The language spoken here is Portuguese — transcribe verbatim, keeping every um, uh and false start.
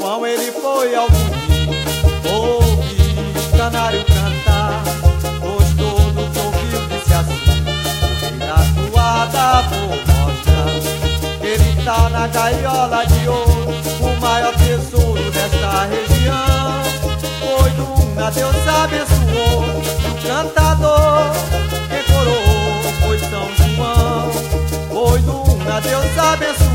João ele foi ao domingo, ouviu canário cantar, gostou do que ouviu, disse assim: o rei da toada vou mostrar. Ele tá na gaiola de ouro, o maior tesouro desta região. Foi Luna, Deus abençoou, o cantador que coroou foi São João. Foi Luna, Deus abençoou,